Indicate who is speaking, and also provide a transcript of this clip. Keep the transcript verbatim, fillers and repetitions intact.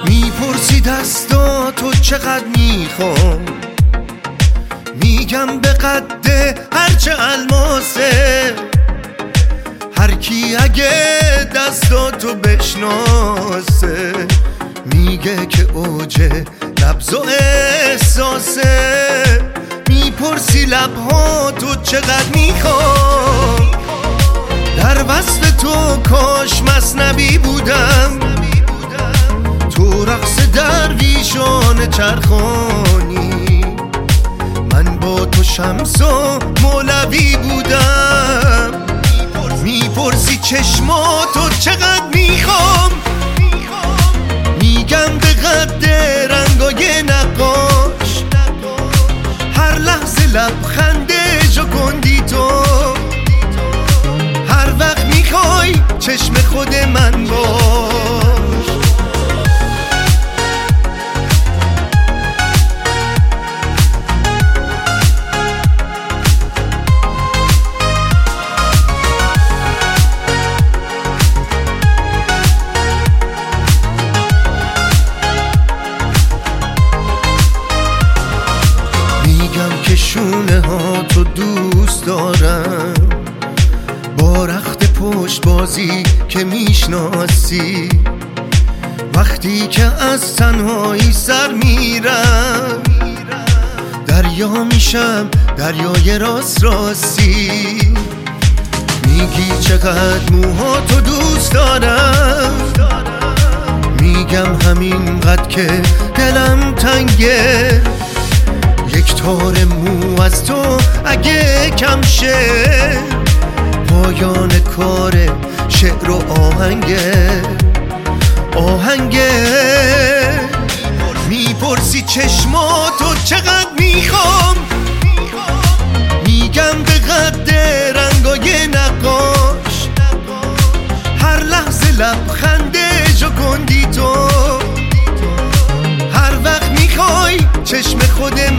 Speaker 1: میپرسی دستاتو چقدر میخوام، میگم به قد هرچه الماسه. هر کی اگه دستاتو بشناسه میگه که اوج نبض و احساسه. میپرسی لبهاتو چقدر میخوام، در وصف تو کاش مثنوی بودم، تو رقص درویشان چرخانی. من با تو شمس و مولوی بودم. میپرسی چشماتو چقدر میخوام، میگم به قد رنگای نقاش. هر لحظه لبخنده ژوکندی تو، هر وقت میخوای چشم خود من باش. شونه ها تو دوست دارم، با رخت پشت بازی که میشناسی. وقتی که از تنهایی سر میرم، دریا میشم دریای راست راستی. میگی چقدر موها تو دوست دارم، میگم همینقدر که دلم تنگه. یک تار مو از تو اگه کم شه، پایان کار شعر و آهنگه آهنگه. میپرسی چشماتو چقدر میخوام، میگم به قد رنگای نقاش. هر لحظه لبخنده ژوکندی تو، هر وقت میخوای چشم خود